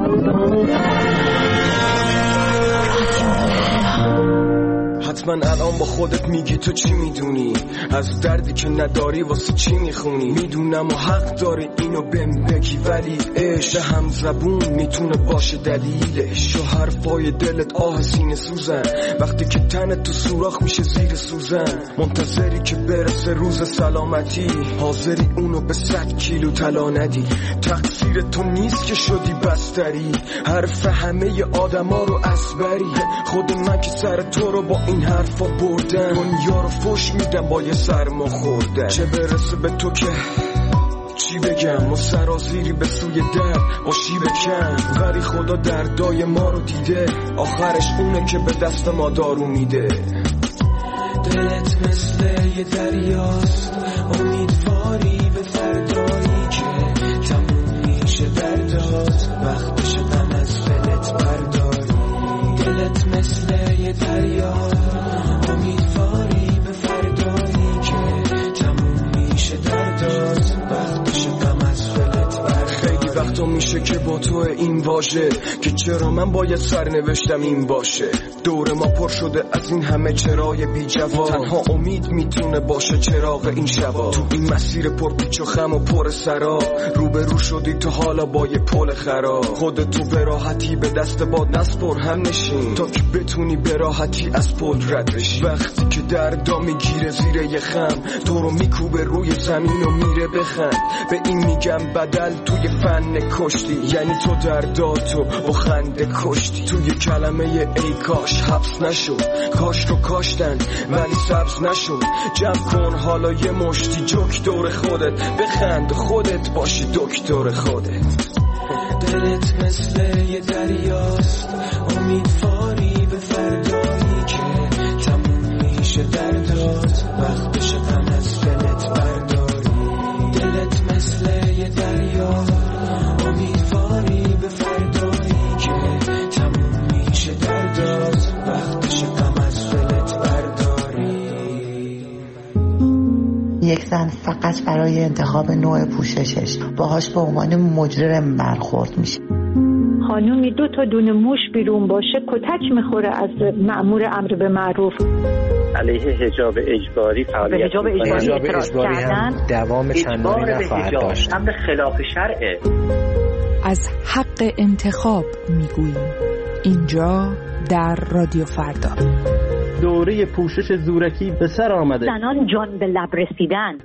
حتما الان با خودت میگی تو چی میدونی از دردی که نداری واسه چی میخونی. میدونم و حق داری اینو بهم بگی، ولی عشق هم زبون میتونه باشه دلیلش. و حرفای دلت آه سینه سوزن وقتی که تنت تو سوراخ میشه زیر سوزن. منتظری که برسه روز سلامتی، حاضری اونو به 100 کیلو طلا ندی. تقصیر تو نیست که شدی بستری، حرف همه آدما رو اسبری. خود من که سر تو رو با این حرفا بردن، دنیا رو فش میدم با یه سرما خوردن. چه برسه به تو که چی بگم، و سرازیری به سوی در باشی بکن. ولی خدا دردای ما رو دیده، آخرش اونه که به دست ما دارو میده. دلت مثل یه دریاست، امیدواری به فردایی که تموم میشه دردات، وقتش غم از دلت برداری. دلت مثل یه دریاست، امیدواری به فردایی که تموم میشه دردات، وقتش غم از دلت برداری. خیلی وقتا میشه که با تو این واژه که چرا من باید سرنوشتم این باشه. دور ما پر شده از این همه چرای بی جواب، تنها امید میتونه باشه چراغ این شبا. تو این مسیر پر پیچ و خم و پر سراب، روبرو شدی تو حالا با یه پل خراب. خودتو به راحتی به دست باد نسپر، هم نشین تا که بتونی به راحتی از پل رد بشی. وقتی که دردا میگیره زیر یه خم، تو رو میکوبه روی زمین و میره بخند. به این میگم بدل توی فن کشتی، یعنی تو درداتو با خنده کشتی. توی کلمه ای کاش حبس نشد، کاش رو کاشتن ولی سبز نشد. جمع کن حالا یه مشتی جوک دور خودت، بخند خودت باشی دکتر خودت. دلت مثل یه دریاست، امیدواری به فردایی که تموم میشه دردات، وقتش غم از دلت برداری. دلت مثل یه دریاست، امیدواری به فردایی که تموم میشه دردات، وقتش غم از دلت برداری. یک زن فقط برای انتخاب نوع پوششش باهاش به عنوان مجرم برخورد میشه. خانومی 2 تا دونه موش بیرون باشه کتک میخوره از مأمور امر به معروف. علیه حجاب اجباری فعالیت حجاب اجباری هم دوام چندانی نخواهد داشت. امر خلاف شرعه. از حق انتخاب میگوییم اینجا در رادیو فردا. دوره پوشش زورکی به سر آمده. زنان جان به لب رسیدن.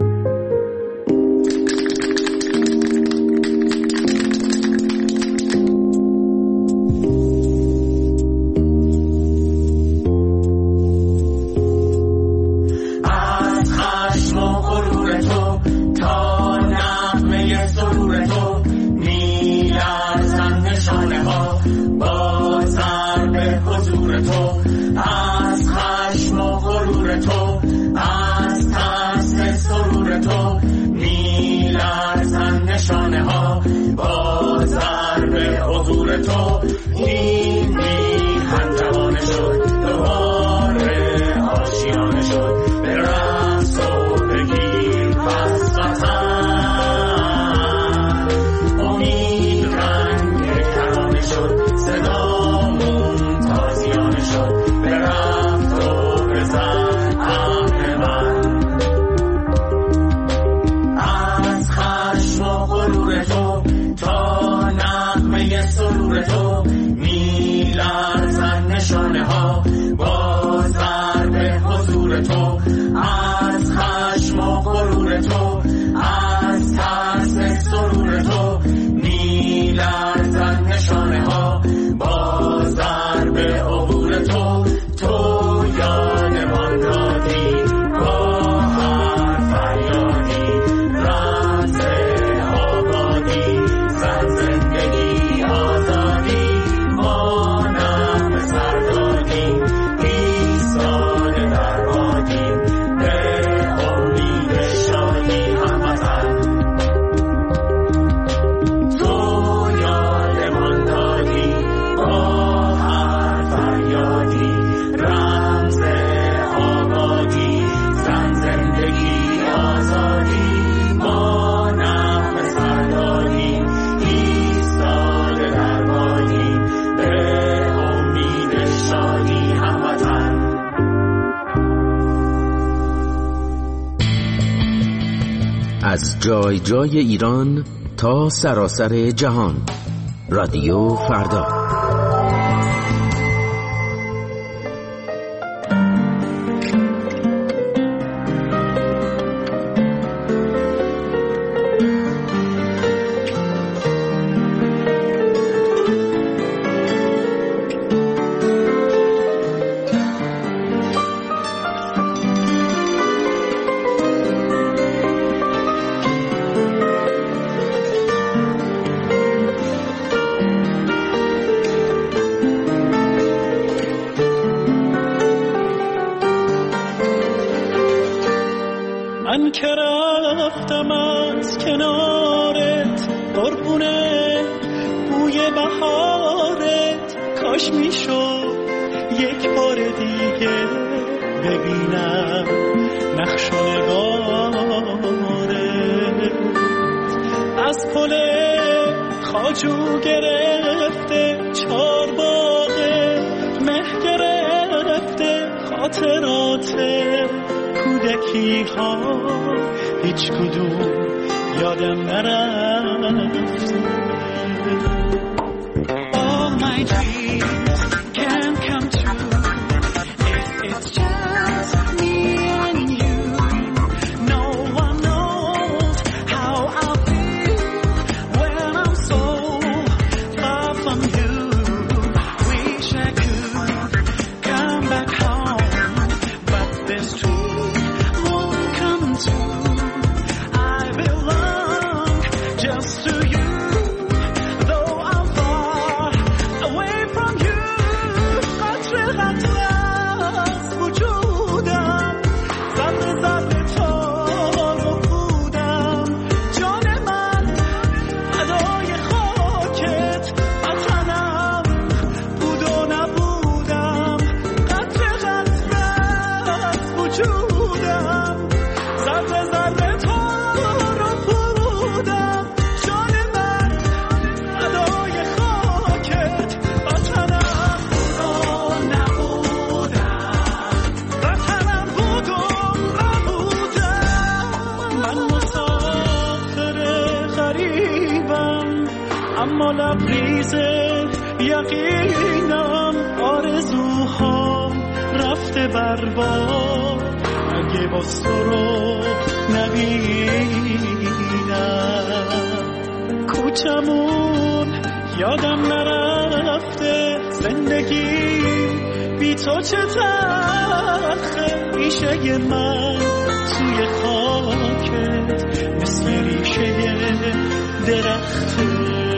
جای جای ایران تا سراسر جهان. رادیو فردا. من که رفتم از کنارت قربونه بوی بهارت، کاش میشد یک بار دیگه ببینم نقش و نگارت. از پل خواجو گرفته چارباغه مه گرفته خاطرات کودکی ها، هیچ کدوم یادم نرفته. All my dreams can come true if it's just me and you. No one knows how I feel when I'm so far from you. Wish I could come back home, but this dream won't come true. I belong just to you, though I'm far away from you. قطره قطره از وجودم، ذره ذره تا رو بودم. جان من فدای خاکت، وطنم بود و نبودم. قطره قطره از وجودم، ذره ذره تا رو بودم. جان من فدای خاکت، وطنم بود و نبودم. وطنم بود و نبودم. من مسافر غریبم، اما لبریز یقینم. آرزوهام رفته برباد اگه باز تو رو نبینم. کوچمون یادم نرفته، زندگی بی تو چه تلخه. ریشه من توی خاکت مثل ریشه درخته.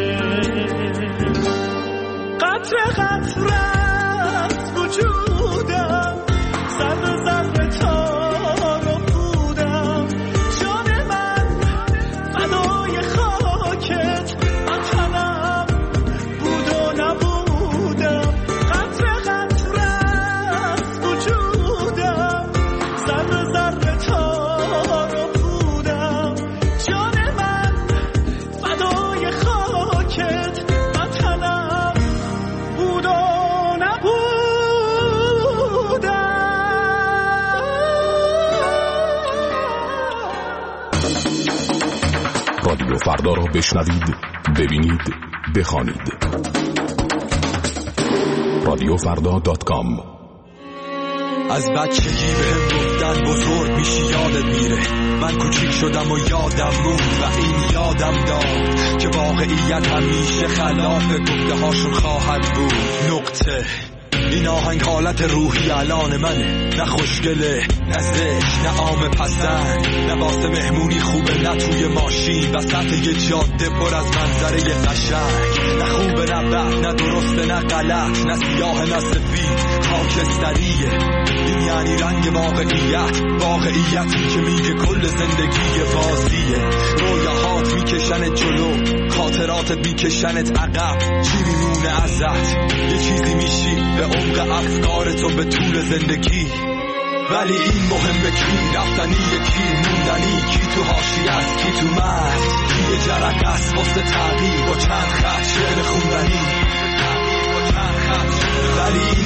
قطره قطره از وجودم، ذره ذره تا رو بودم. جان من فدای خاکت، وطنم بود و نبودم. قطره قطره از وجودم، ذره ذره تا رو بودم. جان من فدای خاکت، وطنم بود و نبودم. رادیو فردا را بشنوید، ببینید، بخوانید. radiofrda.com. از بچگی بهم گفتن بزرگ میشی یادت میره. من کوچیک شدم و یادم موند و این یادم داد که واقعیت همیشه خلاف گفته هاشون خواهد بود. نقطه. این آهنگ حالت روحی الان منه، نه خوشگله نه زشت نه عام پسند، نه واسه مهمونی خوبه نه توی ماشین وسط یه جاده پر از منظره قشنگ. نه خوبه نه بد نه درسته نه غلط، نه سیاه نه سفید، خاکستریه. این یعنی رنگ واقعیت، واقعیتی که میگه کل زندگی بازیه. رویاهات میکشنت جلو، خاطراتت میکشنت عقب. چی میمونه ازت؟ یه چیزی میشی به عمق افکارت و به طول زندگی. ولی این مهمه کی رفتنی کی موندنی، کی تو حاشیه است کی تو متن، کی یه جرقه است واسه تغییر با چند خط شعر خوندنی. ولی این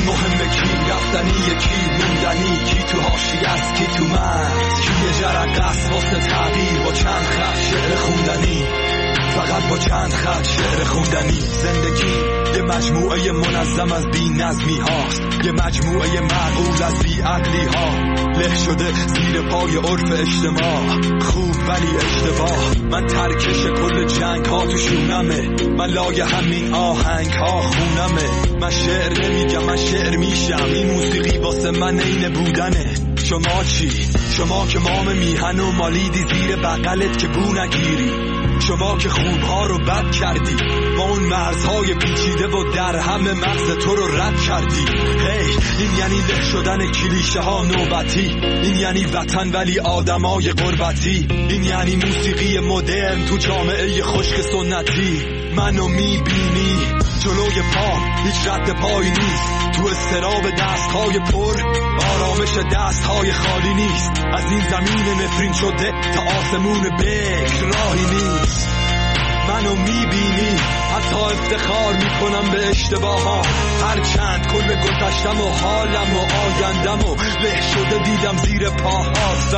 مهمه کی رفتنی کی موندنی، کی تو حاشیه است کی تو مرز، کی یه جرقه است واسه تغییر با چند خط شعر خوندنی، فقط با چند خط شعر خوندنی. زندگی یه مجموعه منظم از بی نظمی هاست، یه مجموعه معقول از بی عقلی ها، له شده زیر پای عرف اجتماع. خوب ولی اشتباه، من ترکش کل جنگ ها تو شونمه، من لای همین آهنگ ها خونمه. من شعر نمیگم من شعر میشم، این موسیقی واسه من عین بودنه. شما چی؟ شما که مام میهن و مالیدی زیر بغلت که بو نگیری، شما که خوبها رو بد کردی، با اون مرزهای پیچیده و در همه مغز تو رو رد کردی. این یعنی له شدن کلیشه ها نوبتی، این یعنی وطن ولی آدمای غربتی، این یعنی موسیقی مدرن تو جامعه خشک سنتی. منو میبینی جلوی پا هیچ رد پایی نیست، تو استراب دستهای پر آرامش دستهای خالی نیست. از این زمین نفرین شده تا آسمون بکر راهی نیست. منو میبینی حتی افتخار میکنم به اشتباها، هرچند کل گذشتم و حالم و آیندم و له شده دیدم زیر پاهاست.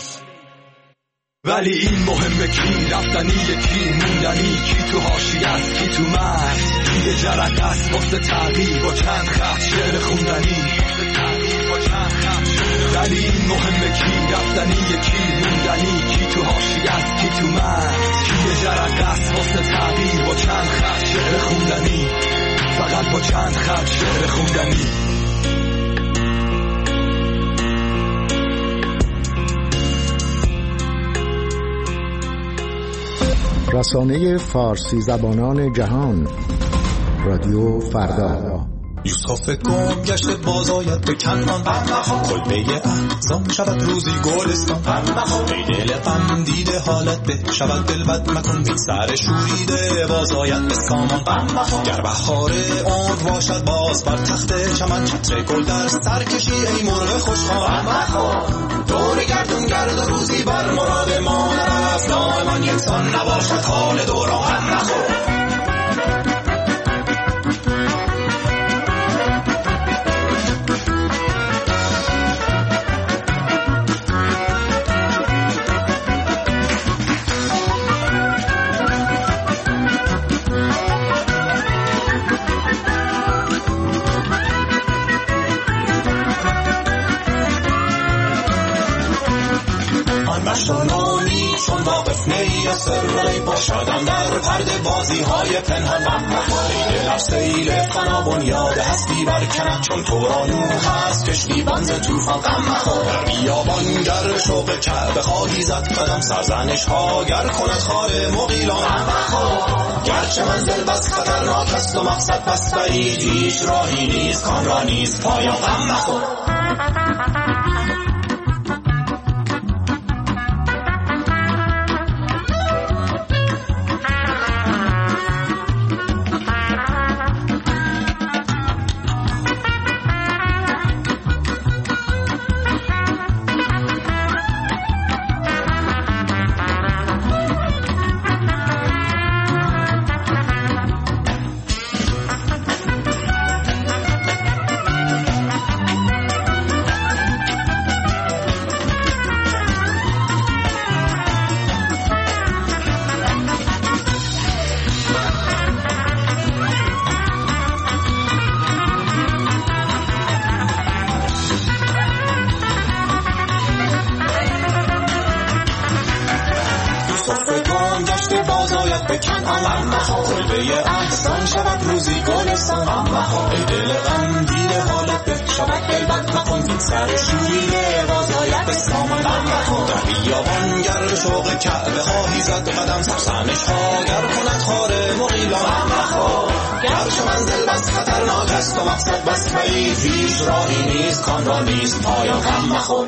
ولی این مهمه کی رفتنی کی موندنی، کی تو حاشیه است کی تو مرز، کی یه جرقه است واسه تغییر با چند خط شعر خوندنی. ولی این مهمه کی رفتنی کی موندنی، کی تو حاشیه است کی تو مرز، کی یه جرقه است واسه تغییر با چند خط شعر خوندنی، فقط با چند خط شعر خوندنی. رسانه فارسی زبانان جهان، رادیو فردا. یوسف گم گشته بازاید به کنان، کلبه احزان شود روزی گلستان. ای دل غم دیده حالت به شود دلبد مکن، بی سر شوریده بازاید به سامان. گر بهار عمر باشد باز بر تخت چمن، چتر گل در سر کشی ای مرغ خوشخوان. دور گردون گرد و روزی بر مراد ما نرفت، دائما یکسان نباشد حال دوران. مشتانانی چون واقف نی سرایی باشدن در پرده بازی های پنهان. لیل در سیل فنا بنیاد هستی برکند، چون تورانو هست کشتی بنز توفان. در بیابان گر شوق کعبه خواهی زد قدم، سرزنش ها گر کند خار مغیلان. گرچه منزل بس خطرناک است و مقصد بس بعید، هیچ راهی نیست کان را نیست پایان. غم نخور. کلبه احسان شود روزی گلستان. ای دل غم دیده حالت به شود دلبد مکن، بی سر شوریده بازاید به سامان. در بیابان گر شوق کعبه خواهی زد قدم، سرزنش ها گر کند خار مغیلان. گرچه منزل بس خطرناک است و مقصد بس بعید، هیچ راهی نیست کان را نیست پایان. غم مخور.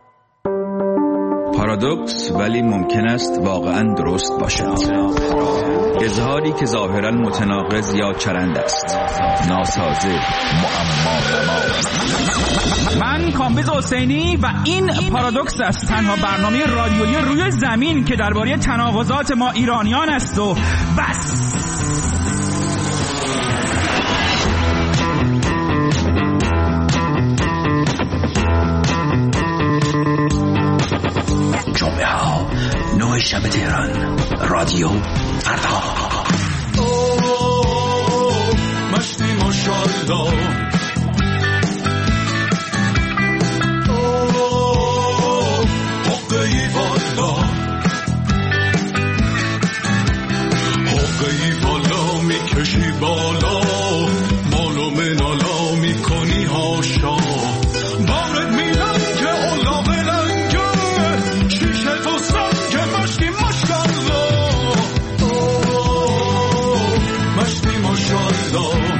پارادوکس ولی ممکن است واقعا درست باشد. اظهاری که ظاهرا متناقض یا چرند است، ناسازه، معما. من کامبیز حسینی و این پارادوکس است، تنها برنامه رادیویی روی زمین که درباره تناقضات ما ایرانیان است و بس. تهران. رادیو فردا. مشتی ماشاءالله حقی والا حقی والا میکشی بالا مالو منالا میکنی هاشا بارد میلنگه اولا بلنگه شیشه تو سنگه مشتی ماشاءالله مشتی ماشاءالله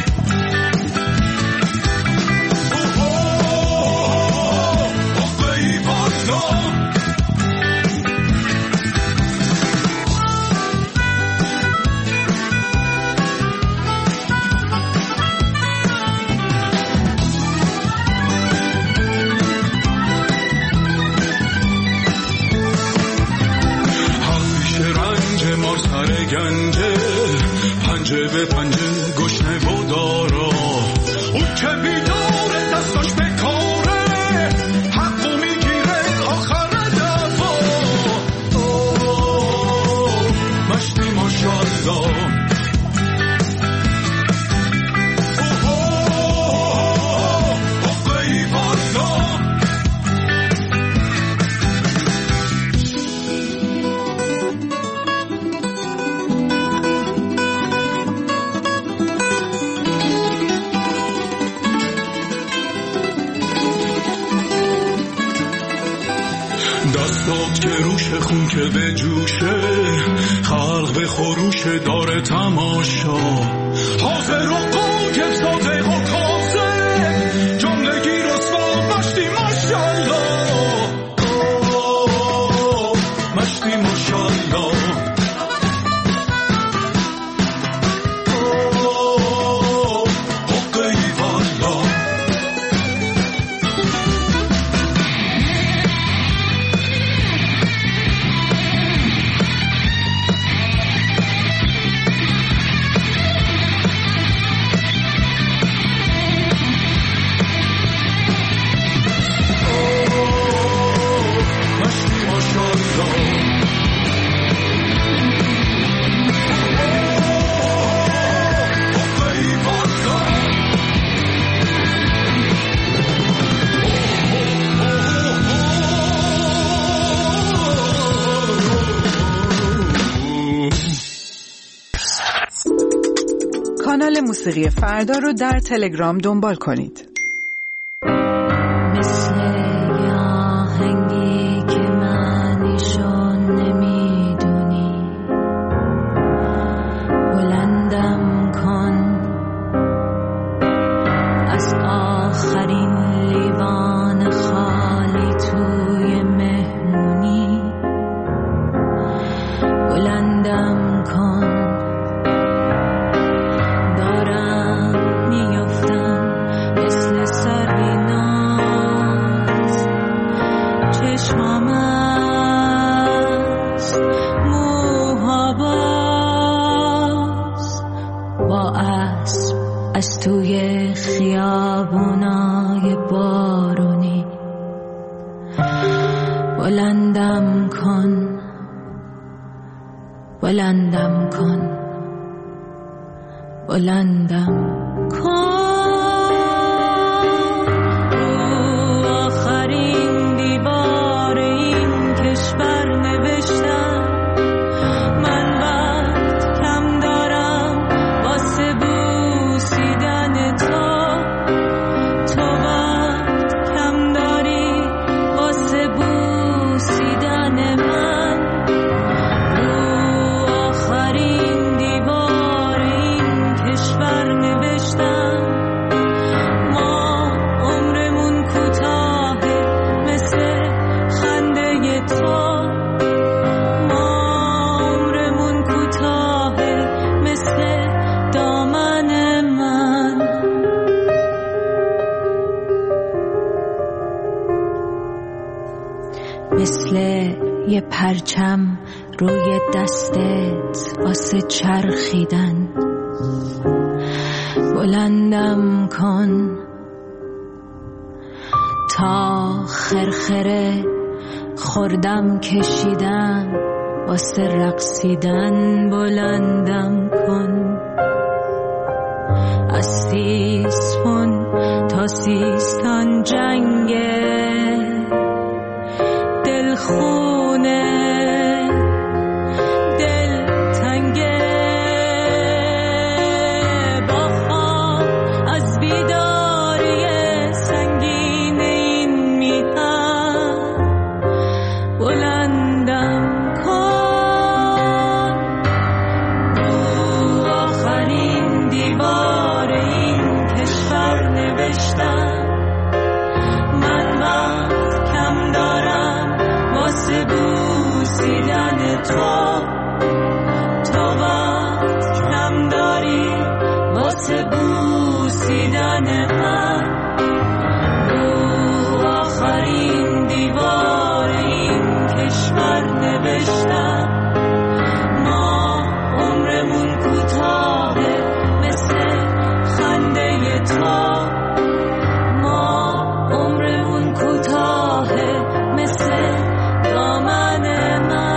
گنجه پنجه به پنجه گشنه و دارا اون که بیداره دستاش به کاره حقو میگیره آخر دفا مشتی ماشاءالله حقی والا دستات که روش خون که به جوشه خلق به خروش داره تماشا حاضر و قایم صادق و کاظم جملگی رسوا مشتی ماشاءالله مشتی ماشاءالله حقی والا کانال موسیقی فردا رو در تلگرام دنبال کنید. مثل آهنگی که معنیشو نمیدونی بلندم کن از آخرین لیوان خالی توی مهمونی بلندم کن از توی خیابونای بارونی بلندم کن بلندم کن بلندم کن رو آخرین دیوار این کشور نوشتم من وقت کم دارم واسه بوسیدن تو وقت کم داری واسه بوسیدن من رو آخرین دیوار این کشور نوشتم ما عمرمون کوتاهه مثل خنده تو مثل یه پرچم روی دستت واسه چرخیدن بلندم کن تا خرخره خوردم کشیدم واسه رقصیدن بلندم کن. از سیسفون تا سیستان جنگه، دلخونه دل تنگه، با خواب از بیداری سنگین این میهن بلندم کن. رو آخرین دیوار این کشور نوشتم من وقت کم دارم واسه بوسیدن تو وقت کم داری واسه بوسیدن من. رو آخرین دیوار این کشور نوشتم ما عمرمون کوتاهه مثل خنده تو، ما عمرمون کوتاهه مثل دامن من.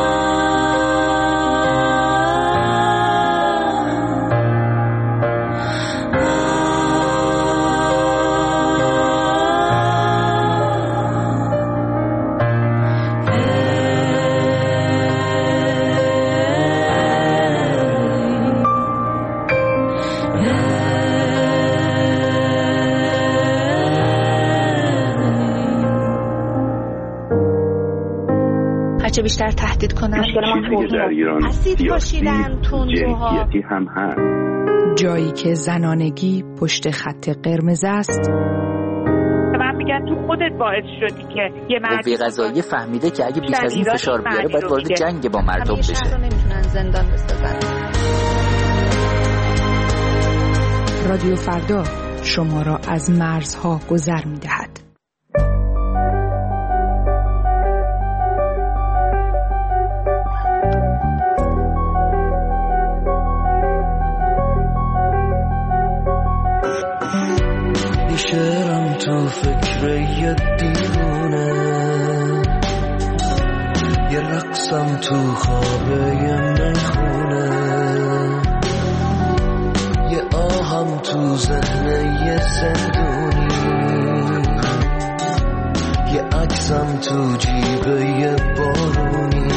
هرچه بیشتر تهدید کنن چیزی در ایران سیاسی جنسیتی هم هست. جایی که زنانگی پشت خط قرمز است. من میگن تو خودت باعث شدی که یه مردی قضایی فهمیده که اگه بیش از این فشار بیاره باید وارد جنگ با مردم بشه. شهر رو نمیتونن زندان بسازن. رادیو فردا شما را از مرزها گذر می‌دهد. شعرم تو فکر یه دیوونه، یه رقصم تو خوابه یه میخونه، یه آهم تو ذهن یه زندونی، یه عکسم تو جیب یه بارونی،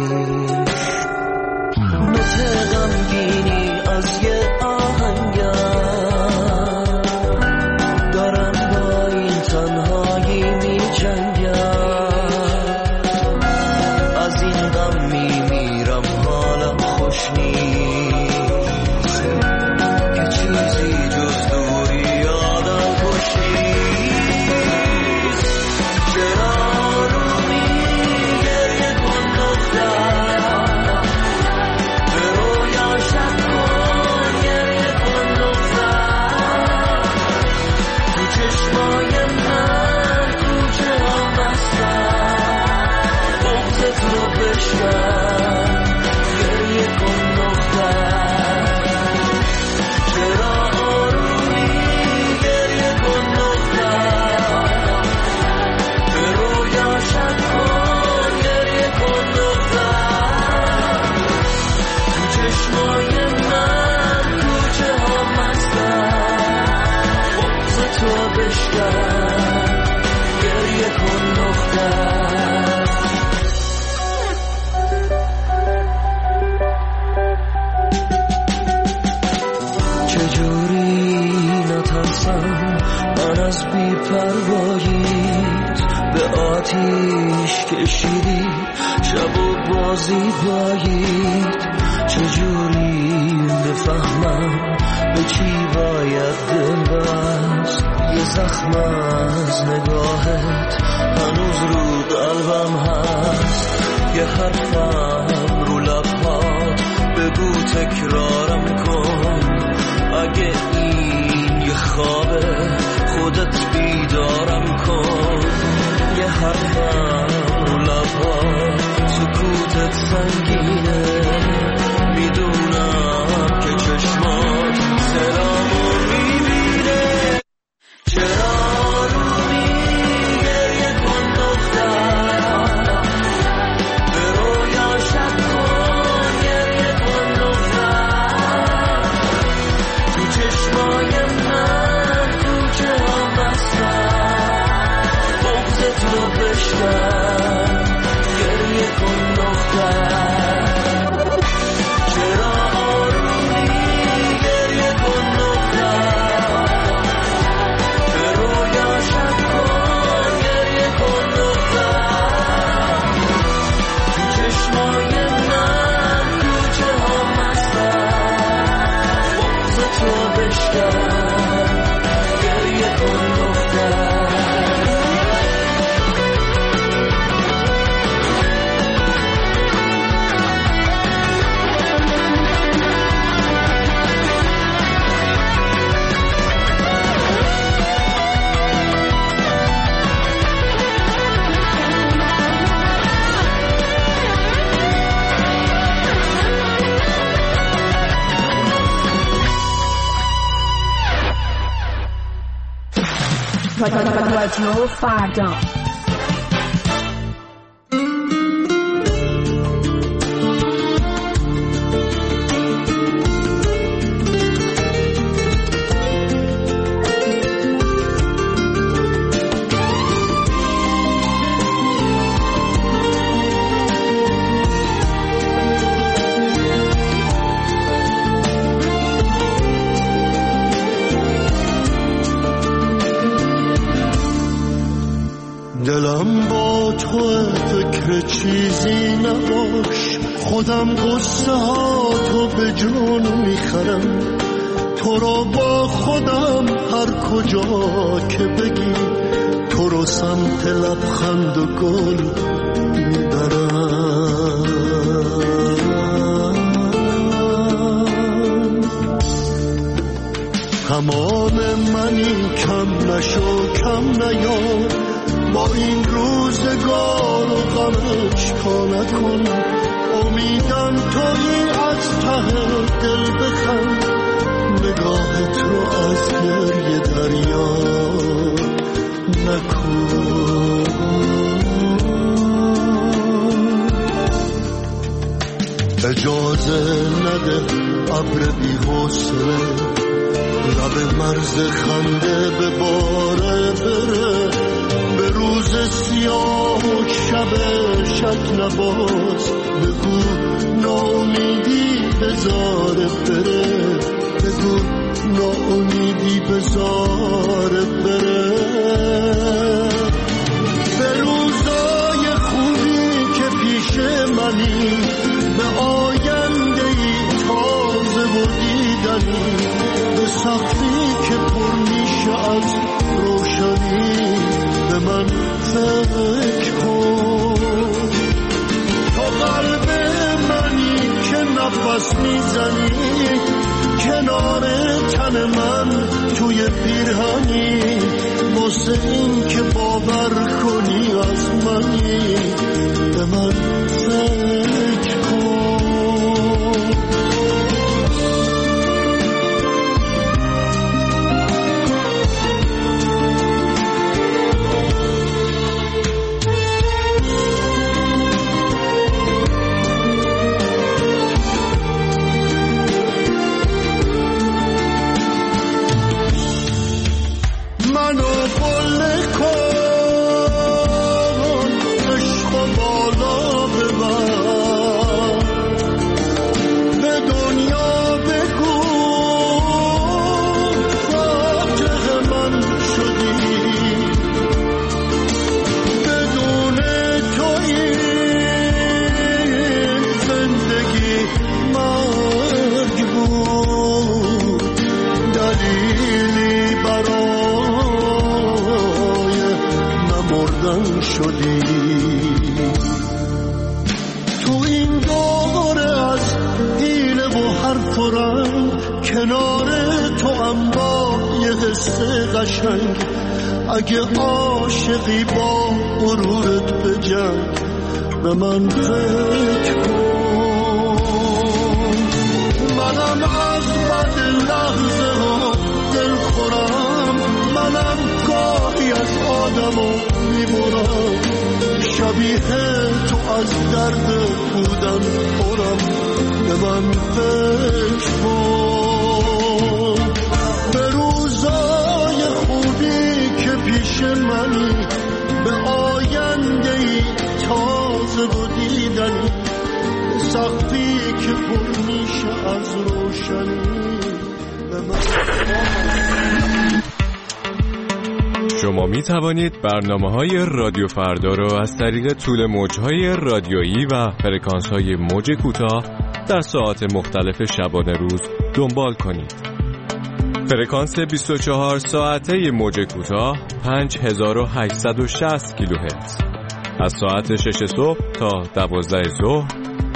مثل غمگینی از یه آهنگر کشیدی شب و بازی باید، چجوری بفهمم به چی باید دل بست، یه زخم از نگاهت هنوز رو قلبم هست، یه حرفم رو لبهات بگو تکرارم کن، اگه این یه خوابه خودت بیدارم کن، یه حرفم رو لبهات سکوتت سنگینه، میدونم که چشمات سلامو میبینه، چرا رومی گریه کن دختر به رویاش رادیو فردا. دلم با تو فکر چیزی نباش، خودم قصه ها تو به جون میخرم، تو رو با خودم هر کجا که بگی، تو رو سمت لبخند و گل میبرم. تمام منی، کم نشو کم نیار، با این روزگار و غمش پا نکن، امیدم تویی از ته دل بخند، نگاهت رو از گریه دریا نکن. اجازه نده ابر بی‌حوصله لب مرز خنده به باره بره، به روز سیاه و شب شک نباز، بگو ناامیدی بذاره بره، بگو ناامیدی بذاره بره. به روزای خوبی که پیش منی، به آینده‌ای تازه و دیدنی، به سقفی که پر میشه از روشنی، به من فکر کن. تو قلب منی که نفس میزنی، کنار تن من توی پیرهنی، واسه این که باور کنی از منی، به من فکر کن. اگه عاشقی با غرورت بجنگ، به من فکر کن. منم از بد لحظه ها دل خورم، منم گاهی از آدمو میبرم، شبیه تو از درد بودن خورم، به من فکر کن. به روزای خوبی که پیش منی، به آینده‌ای تازه و دیدنی، سقفی که پر میشه از روشنی، به من. شما می توانید برنامه‌های رادیو فردا را از طریق طول موج‌های رادیویی و فرکانس‌های موج کوتاه در ساعات مختلف شبانه روز دنبال کنید. فرکانس 24 ساعته موج کوتاه 5860 کیلوهرتز، از ساعت 6 صبح تا 12 ظهر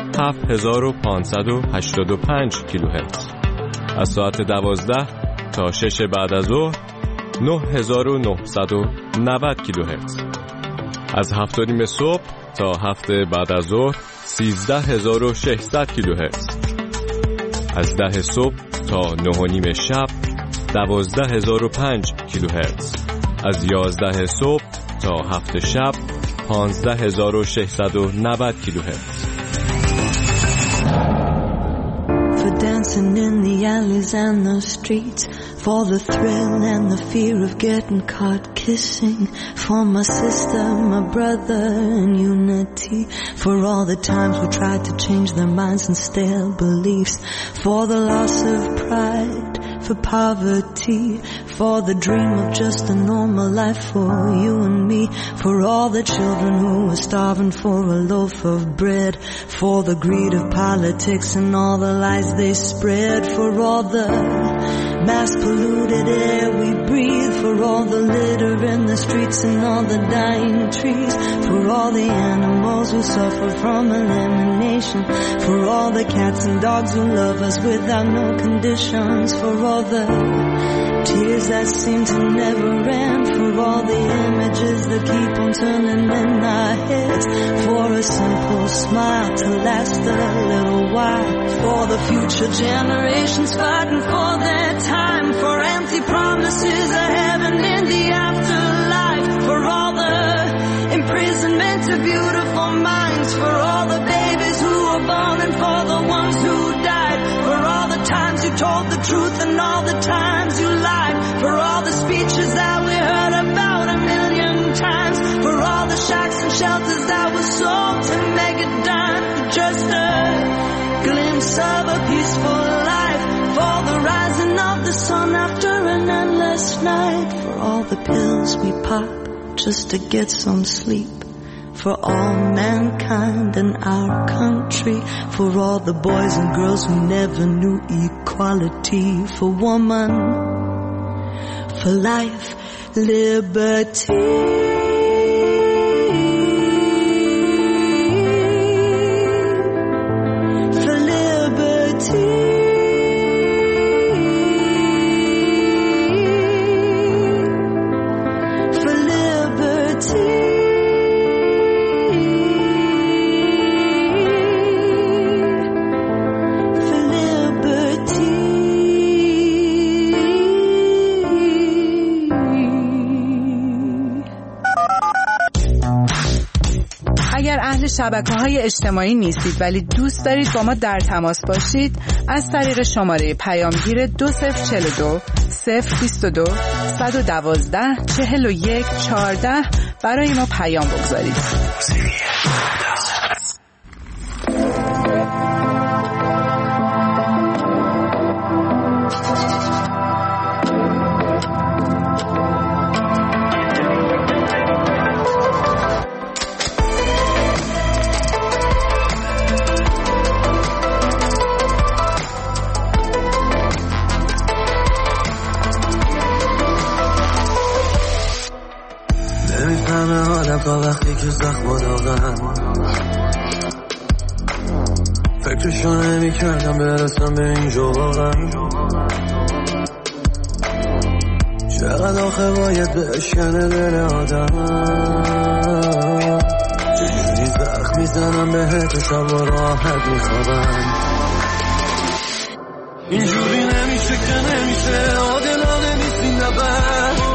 7585 کیلوهرتز، از ساعت 12 تا 6 بعد از ظهر 9990 کیلوهرتز، از 7:30 صبح تا 7 بعد از ظهر 13600 کیلوهرتز، از 10 صبح تا 9:30 شب 12005 کیلوهرتز، از 11 صبح تا 7 شب 15690 کیلوهرتز. For dancing in the alleys and the streets, for the thrill and the fear of getting caught kissing, for my sister, my brother in unity, for all the times we tried to change their minds and stale beliefs, for the loss of pride, for poverty, for the dream of just a normal life for you and me, for all the children who were starving for a loaf of bread, for the greed of politics and all the lies they spread, for all the mass polluted air we breathe, for all the litter in the streets and all the dying trees, for all the animals who suffer from elimination, for all the cats and dogs who love us without no conditions, for all the tears that seem to never end, for all the images that keep on turning in our heads, for a simple smile to last a little while, for the future generations fighting for their time, for empty promises of heaven in the afterlife, for all the imprisonment of beautiful minds, for all the babies who were born and for the ones who died, for all the times you told the truth and all the times you lied, for all the speeches that we heard about 1,000,000 times, for all the shacks and shelters that were sold to make a dime for just a glimpse of a peaceful life, for the rising of the sun after an endless night, for all the pills we pop just to get some sleep, for all mankind in our country, for all the boys and girls who never knew equality, for woman, for life, liberty. شبکه‌های اجتماعی نیستید ولی دوست دارید با ما در تماس باشید، از طریق شماره پیامگیر 2042 022 112 41 14 برای ما پیام بگذارید. تا وقتی که زخم داغم فکرشو نمی کردم برسم به اینجا واقعا، چقدر آخه باید بشکنه دل آدم، چجوری زخم میزنم بهت و شب و راحت میخوابم، اینجوری نمیشه که نمیشه، عادلانه نیست این نبرد،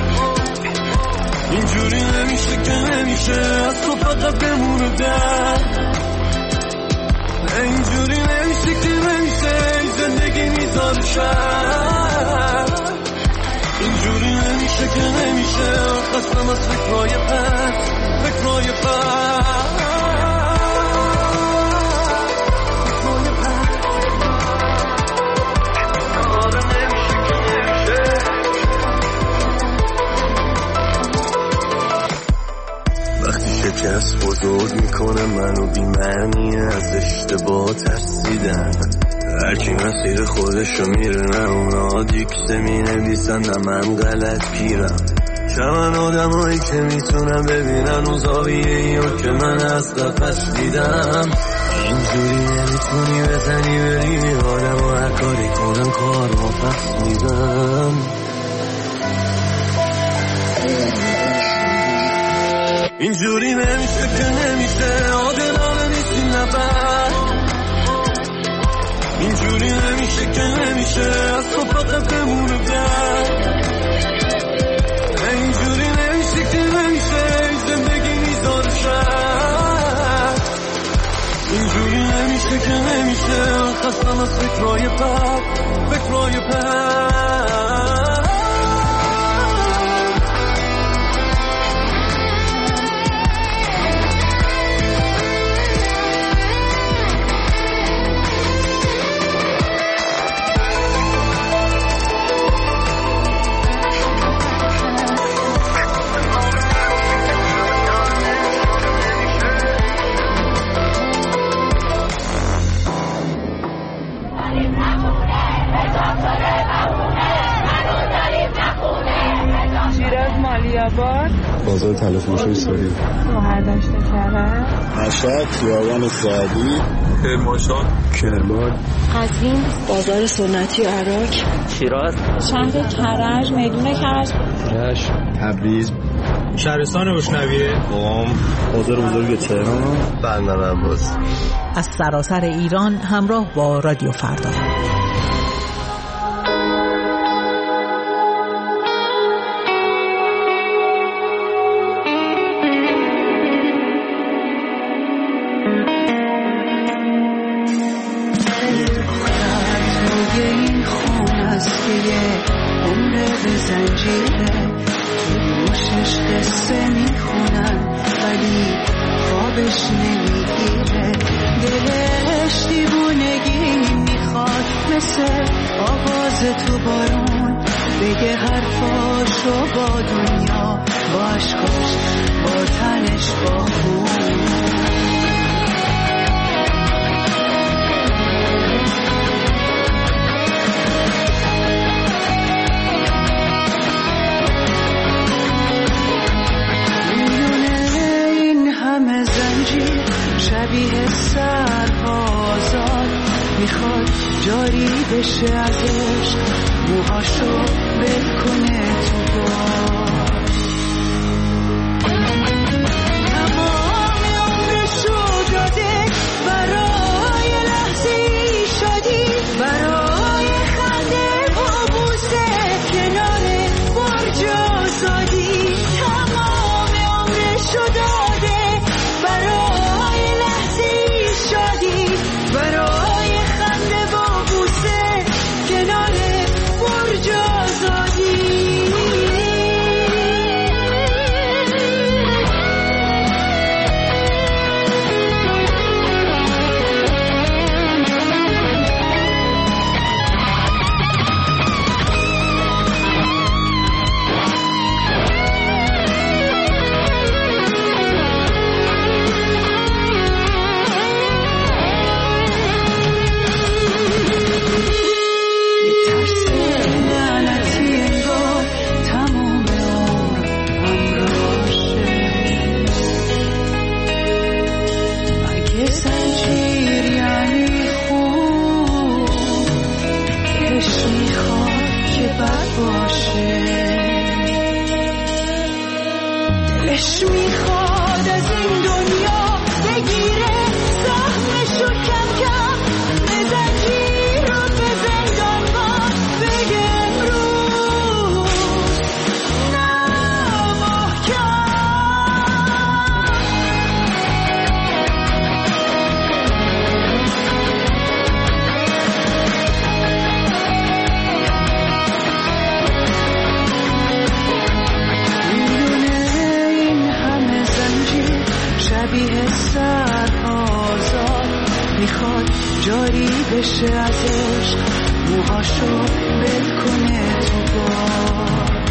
اینجوری نمیشه که نمیشه، از تو فقط بمونه درد، اینجوری نمیشه که نمیشه، این زندگی میذاره شر، اینجوری نمیشه که نمیشه، خستم از فکرهای پس، فکرهای پس. شکست بزرگ میکنه منو بی‌معنی، از اشتباه ترسیدن، هرکی مسیر خودشو میره، نه اونا دیکسه مینویسن نه من غلط گیرم، چمن آدمایی که میتونم ببینن و زاویه‌ایو که من از قفس دیدم، اینجوری نمیتونی بزنی بری آدم و هر کاری کنم کار با پس میدم، اینجوری نمیشه که نمیشه، عادلانه نیست این نبرد، اینجوری نمیشه که نمیشه، از تو فقط بمونه درد، فکرای بد فکرای بد بازار تلفروشی ساری سوهردشت کرد مشهد خیابان سعدی کرمانشاه کرمان قزوین بازار سنتی عراق شیراز شهر کرج میدون کرج رشت تبریز شهرستان روشنویه قم بازار بزرگ تهران بندرعباس. از سراسر ایران همراه با رادیو فردا. تو بارون بگه حرفاشو با دنیا با عشقاش با تنش با خون میونه این همه زنجیر شبیه سربازان میخواد جاری بشه ازش موهاشو بل کنه تو بار تمام عمرشو داده برای لحظه شادی برای خنده و بوسه کنار برج آزادی تمام عمرشو داده برای لحظه شادی برای جاری بشه ازش موهاشو بل کنه تو بار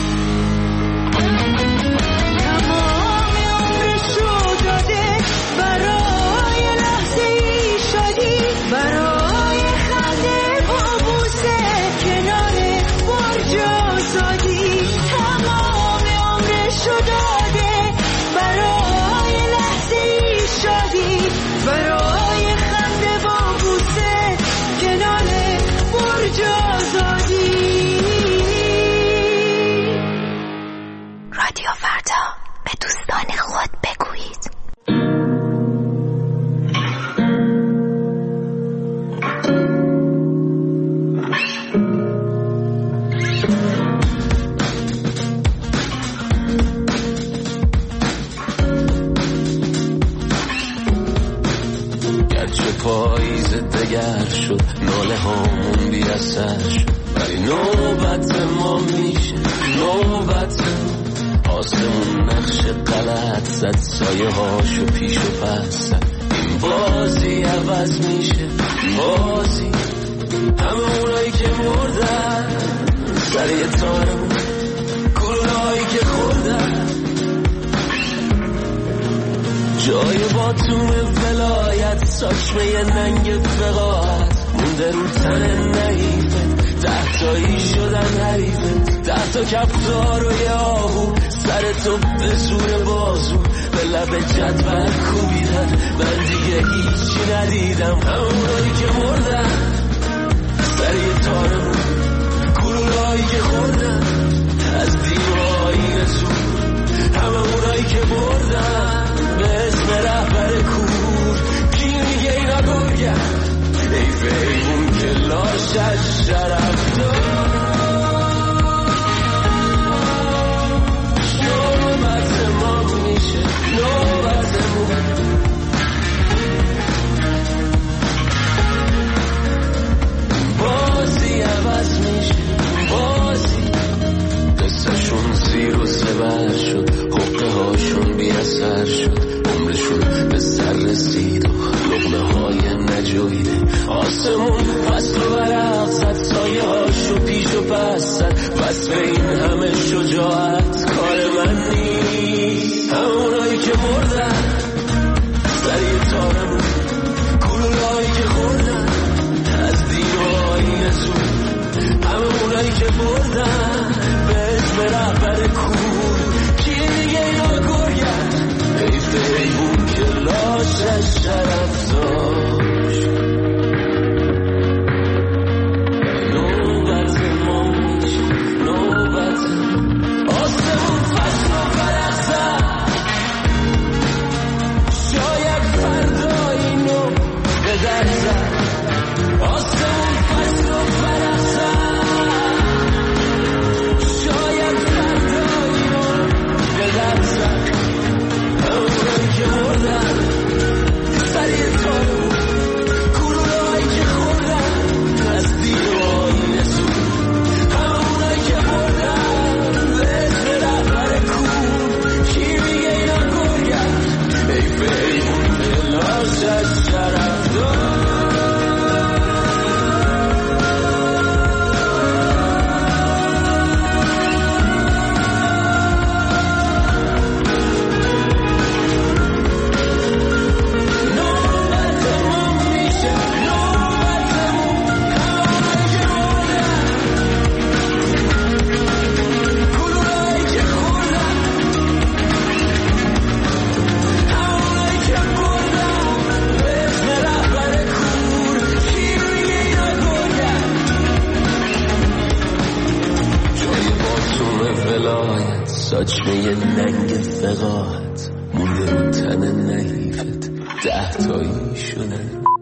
تمام عمرشو داده برای لحظه شادی برای خنده و بوسه کنار برج آزادی تمام عمرشو داده برای لحظه شادی برای رادیو فردا به دوستان خود بگویید. گرچه پاییز دگر شد ناله ناله هامون بی اثر شد، ولی نوبت ما میشه، نوبت آسمون نقش غلط زد، سایه هاشو پیش و پس زد. این بازی عوض میشه، بازی همه اونایی که مردن سر یه تارمون، گلولهایی که خوردن جای باتوم ولایت، ساچمه ننگ فقاعت مونده رو تن نحیفت، 10 تایی شدن حریفت، 10 تا کفتار و یه آهو سر تو به زور بازو به لب جدول کوبیدن. من دیگه هیچی ندیدم، همونایی که مردن سر یه تارمون، گلولهایی که خوردن از دیوهای زور، همه اونایی که بردن به اسم رهبر کور. کی میگه اینا گرگن؟ حیف ایمون که لاشش شرف دار. نوبت ما میشه، نوبتمون بازی عوض میشه، بازی قصهشون زیر و زبر شد، حقه هاشون بی اثر شد، عمرشون به سر رسید و لقمه های نجویده. آسمون فصل و برق زد، سایه هاشو پیش و پس زد، بس به این همه شجاعت کار من نیست. همونایی که مردن سر یه تارمون، گلولهایی که خوردن از دیوهای زور، همونایی که بردن به اسم رهبر کور. کی دیگه اینا گرگن؟ حیف حیوون که لاشش شرف داشت. نوبت ما میشه، نوبت آسمون فصل و برق زد، شاید فردا اینو به در زد. آسمون فصل و برق زد، شاید فردا اینو به در زد. همونایی که مردن سر یه تارمون، گلولهایی که خوردن از دیوهای نسون، همونایی که مردن به اسم رهبر کور. کی میگه اینا گرگن؟ حیف حیوون که لاشش شرف دار. ساچمه ننگ فقاعت مونده رو تن نحیفت، 10 تایی شدن.